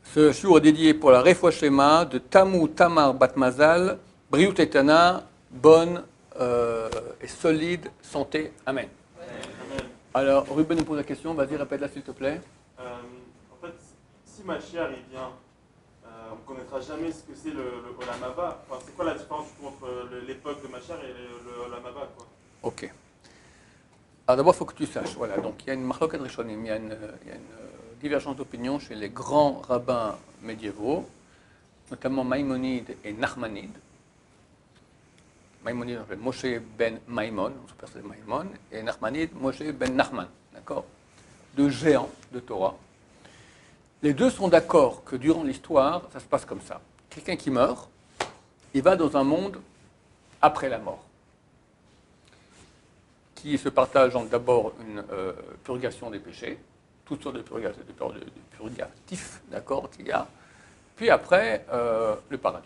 Ce shiur est dédié pour la Refoua Shema de Tamu Tamar Batmazal, Briut Etana, bonne et solide santé. Amen. Amen. Alors, Ruben nous pose la question, vas-y, répète-la s'il te plaît. En fait, si Mashiach il vient, on ne connaîtra jamais ce que c'est le Olam Haba. Enfin, c'est quoi la différence entre l'époque de Mashiach et le Olam Haba, quoi? Ok. Alors d'abord, il faut que tu saches, voilà, donc il y a une marloquet rishonim, il y a une divergence d'opinion chez les grands rabbins médiévaux, notamment Maïmonide et Nachmanide. Maïmonide, on s'appelle Moshe ben Maïmon, on s'appelle Maïmon, et Nachmanide, Moshe ben Nachman, d'accord? Deux géants de Torah. Les deux sont d'accord que durant l'histoire, ça se passe comme ça. Quelqu'un qui meurt, il va dans un monde après la mort, qui se partage d'abord une purgation des péchés, toutes sortes de purgatifs, d'accord, qu'il y a, puis après le paradis.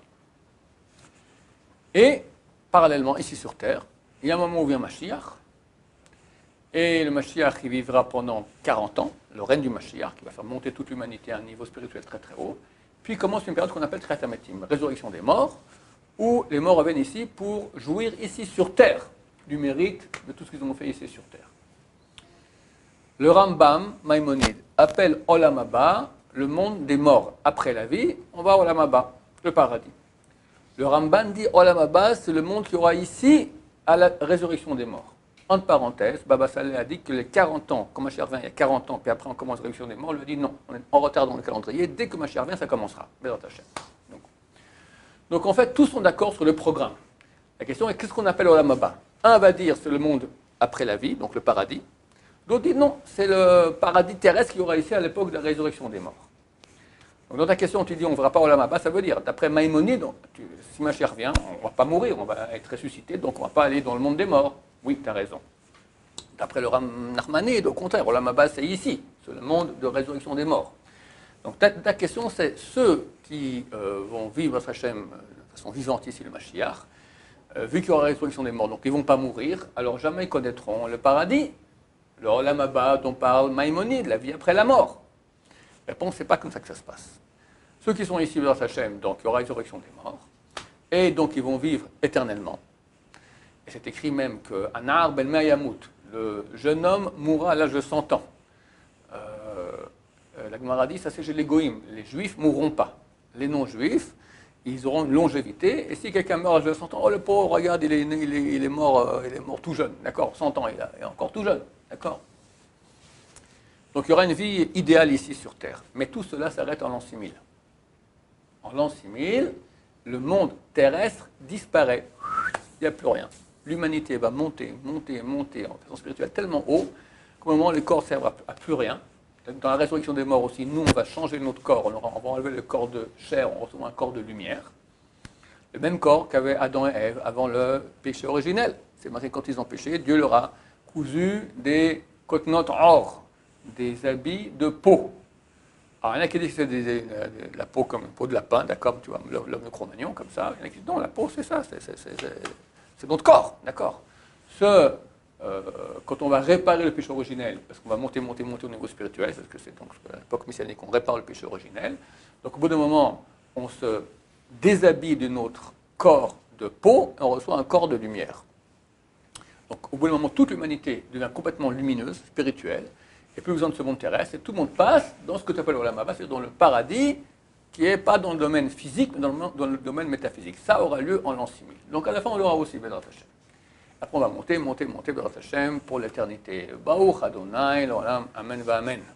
Et parallèlement, ici sur Terre, il y a un moment où vient Mashiach, et le Mashiach, il vivra pendant 40 ans, le règne du Mashiach, qui va faire monter toute l'humanité à un niveau spirituel très très haut, puis commence une période qu'on appelle Tchiat HaMetim, résurrection des morts, où les morts reviennent ici pour jouir ici sur Terre du mérite de tout ce qu'ils ont fait ici sur Terre. Le Rambam, Maïmonide, appelle Olam Haba le monde des morts. Après la vie, on va à Olam Haba, le paradis. Le Ramban dit Olam Haba, c'est le monde qui aura ici à la résurrection des morts. Entre parenthèses, Baba Saleh a dit que les 40 ans, quand Mashiach vient, il y a 40 ans, puis après on commence la résurrection des morts, il lui a dit non, on est en retard dans le calendrier, dès que Mashiach vient, ça commencera. Donc en fait, tous sont d'accord sur le programme. La question est qu'est-ce qu'on appelle Olam Haba? Un va dire c'est le monde après la vie, donc le paradis. D'autres disent non, c'est le paradis terrestre qu'il y aura ici à l'époque de la résurrection des morts. Donc dans ta question, tu dis on ne verra pas Olam Haba, ça veut dire, d'après Maïmonide, si Mashiach revient, on ne va pas mourir, on va être ressuscité, donc on ne va pas aller dans le monde des morts. Oui, tu as raison. D'après le Nachmanide, au contraire, Olam Haba c'est ici, c'est le monde de résurrection des morts. Donc ta question c'est ceux qui vont vivre Hashem de façon vivante ici, le Mashiach, vu qu'il y aura la résurrection des morts, donc ils ne vont pas mourir, alors jamais ils connaîtront le paradis, le Olam Haba dont parle Maïmonide, la vie après la mort. La réponse, ce n'est pas comme ça que ça se passe. Ceux qui sont ici dans Hachem, donc il y aura la résurrection des morts, et donc ils vont vivre éternellement. Et c'est écrit même qu'Anar ben Mayamut, le jeune homme mourra à l'âge de 100 ans. La Gemara dit, ça c'est chez les Goïms, les juifs ne mourront pas. Les non-juifs, ils auront une longévité, et si quelqu'un meurt à l'âge de 100 ans, oh le pauvre, regarde, il est mort tout jeune, d'accord, 100 ans, il est encore tout jeune, d'accord. Donc il y aura une vie idéale ici sur Terre, mais tout cela s'arrête en l'an 6000. En l'an 6000, le monde terrestre disparaît, il n'y a plus rien. L'humanité va monter en façon spirituelle tellement haut qu'au moment où les corps ne servent à plus rien. Dans la résurrection des morts aussi, nous, on va changer notre corps. On va enlever le corps de chair, on reçoit un corps de lumière. Le même corps qu'avaient Adam et Ève avant le péché originel. C'est marqué quand ils ont péché, Dieu leur a cousu des kotnot or, des habits de peau. Alors, il y en a qui disent que c'est de la peau comme une peau de lapin, d'accord, tu vois, l'homme de Cro-Magnon, comme ça. Il y en a qui disent non, la peau, c'est ça, c'est notre corps, d'accord. Quand on va réparer le péché originel, parce qu'on va monter au niveau spirituel, parce que c'est donc à l'époque messianique qu'on répare le péché originel, donc au bout d'un moment, on se déshabille de notre corps de peau et on reçoit un corps de lumière. Donc au bout d'un moment, toute l'humanité devient complètement lumineuse, spirituelle, et plus besoin de ce monde terrestre, et tout le monde passe dans ce que tu appelles Olam Haba, c'est dans le paradis, qui n'est pas dans le domaine physique, mais dans le domaine métaphysique. Ça aura lieu en l'an 6000. Donc à la fin, on l'aura aussi, Bédrat Hashem. Après, on va monter, Bédrat Hashem, pour l'éternité. Baruch Adonai, l'Olam, Amen, va Amen.